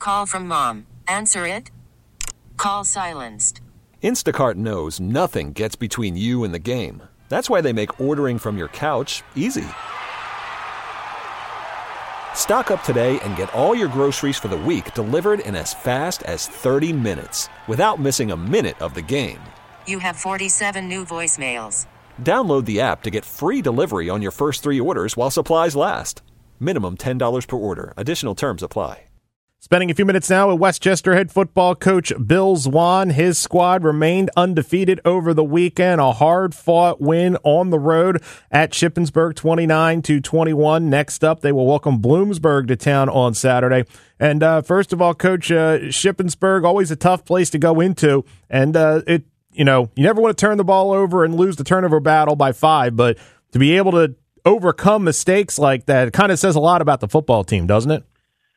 Call from mom. Answer it. Call silenced. Instacart knows nothing gets between you and the game. That's why they make ordering from your couch easy. Stock up today and get all your groceries for the week delivered in as fast as 30 minutes without missing a minute of the game. You have 47 new voicemails. Download the app to get free delivery on your first 3 orders while supplies last. Minimum $10 per order. Additional terms apply. Spending a few minutes now with Westchester head football coach Bill Zwaan. His squad remained undefeated over the weekend. A hard-fought win on the road at Shippensburg, 29-21. Next up, they will welcome Bloomsburg to town on Saturday. And first of all, Coach, Shippensburg, always a tough place to go into. And you never want to turn the ball over and lose the turnover battle by 5, but to be able to overcome mistakes like that, it kind of says a lot about the football team, doesn't it?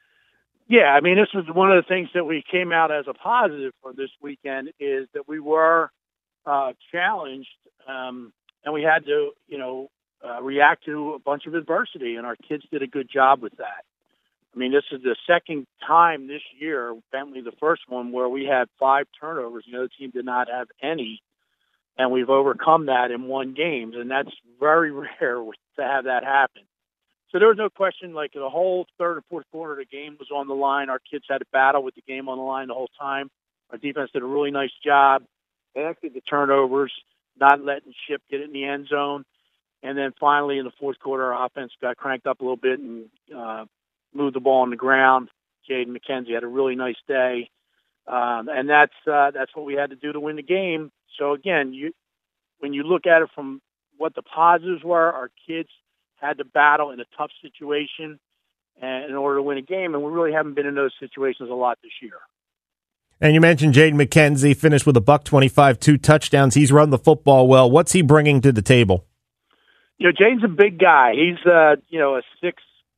Yeah, I mean, this was one of the things that we came out as a positive for this weekend is that we were challenged and we had to, react to a bunch of adversity, and our kids did a good job with that. I mean, this is the second time this year, Bentley the first one, where we had 5 turnovers. The other team did not have any, and we've overcome that in one game, and that's very rare to have that happen. So there was no question, like the whole third and fourth quarter, the game was on the line. Our kids had to battle with the game on the line the whole time. Our defense did a really nice job. They actually the turnovers, not letting Ship get it in the end zone. And then finally in the fourth quarter, our offense got cranked up a little bit and moved the ball on the ground. Jaden McKenzie had a really nice day. And that's what we had to do to win the game. So again, when you look at it from what the positives were, our kids had to battle in a tough situation and in order to win a game, and we really haven't been in those situations a lot this year. And you mentioned Jaden McKenzie finished with $125, 2 touchdowns. He's run the football well. What's he bringing to the table? Jaden's a big guy. He's a 6'2",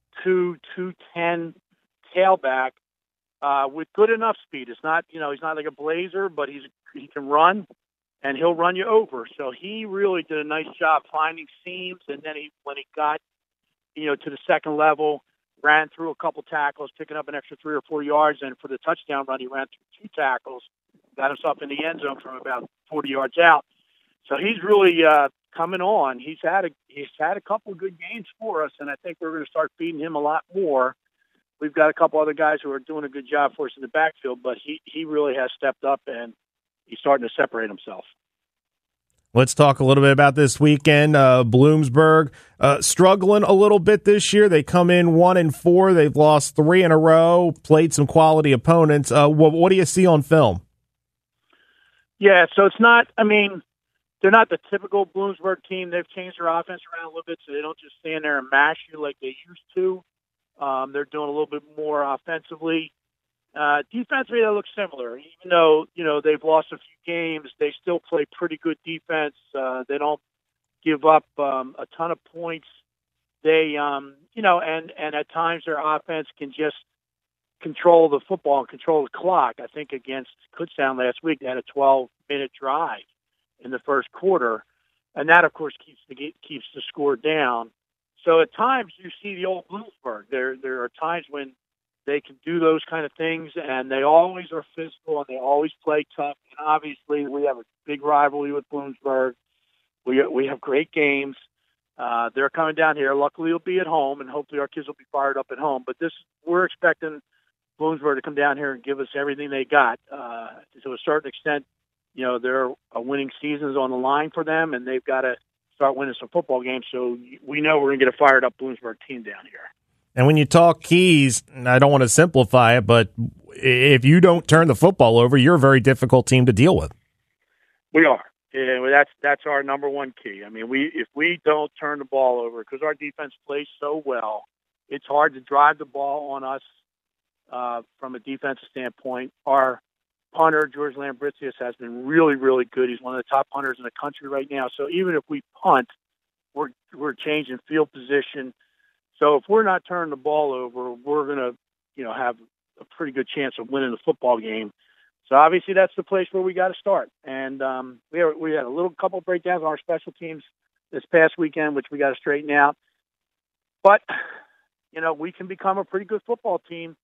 210 tailback with good enough speed. It's not he's not like a blazer, but he can run. And he'll run you over. So he really did a nice job finding seams. And then when he got, to the second level, ran through a couple tackles, picking up an extra 3 or 4 yards. And for the touchdown run, he ran through 2 tackles, got himself in the end zone from about 40 yards out. So he's really coming on. He's had a couple of good games for us, and I think we're going to start feeding him a lot more. We've got a couple other guys who are doing a good job for us in the backfield, but he really has stepped up and he's starting to separate himself. Let's talk a little bit about this weekend. Bloomsburg struggling a little bit this year. They come in 1-4. They've lost 3 in a row, played some quality opponents. What do you see on film? Yeah, so it's not, they're not the typical Bloomsburg team. They've changed their offense around a little bit so they don't just stand there and mash you like they used to. They're doing a little bit more offensively. Defensively, they look similar. Even though, they've lost a few games, they still play pretty good defense. They don't give up a ton of points. They, and at times their offense can just control the football and control the clock. I think against Kutztown last week, they had a 12-minute drive in the first quarter, and that, of course, keeps the score down. So at times you see the old Bloomsburg. There are times when they can do those kind of things, and they always are physical, and they always play tough. And obviously, we have a big rivalry with Bloomsburg. We have great games. They're coming down here. Luckily, it'll be at home, and hopefully our kids will be fired up at home. But we're expecting Bloomsburg to come down here and give us everything they got. To a certain extent, their winning season's on the line for them, and they've got to start winning some football games. So we know we're going to get a fired up Bloomsburg team down here. And when you talk keys, I don't want to simplify it, but if you don't turn the football over, you're a very difficult team to deal with. We are. And that's our number one key. If we don't turn the ball over, because our defense plays so well, it's hard to drive the ball on us from a defensive standpoint. Our punter, George Lambritius, has been really, really good. He's one of the top punters in the country right now. So even if we punt, we're changing field position. So if we're not turning the ball over, we're going to, have a pretty good chance of winning the football game. So obviously that's the place where we got to start. And we had a couple of breakdowns on our special teams this past weekend, which we got to straighten out. But, we can become a pretty good football team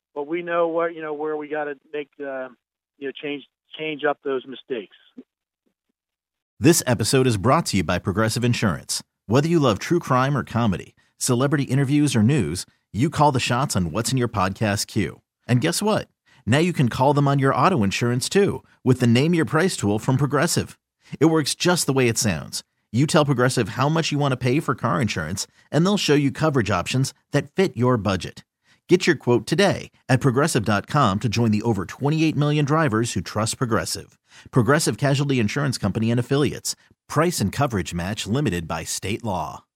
but we know where we got to make change up those mistakes. This episode is brought to you by Progressive Insurance. Whether you love true crime or comedy, celebrity interviews or news, you call the shots on what's in your podcast queue. And guess what? Now you can call them on your auto insurance too with the Name Your Price tool from Progressive. It works just the way it sounds. You tell Progressive how much you want to pay for car insurance, and they'll show you coverage options that fit your budget. Get your quote today at Progressive.com to join the over 28 million drivers who trust Progressive. Progressive Casualty Insurance Company and Affiliates. Price and coverage match limited by state law.